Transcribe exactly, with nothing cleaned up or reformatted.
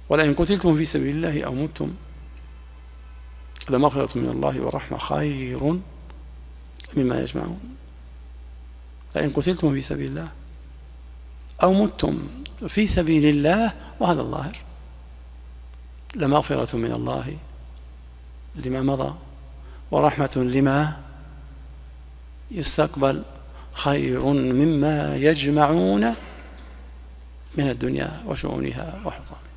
ولئن قتلتم في سبيل الله أو متم لمغفرة من الله ورحمة خير مما يجمعون. لئن قتلتم في سبيل الله أو متم في سبيل الله، وهذا الظاهر، لمغفرة من الله لما مضى ورحمة لما يستقبل خير مما يجمعون من الدنيا وشؤونها وحطامها.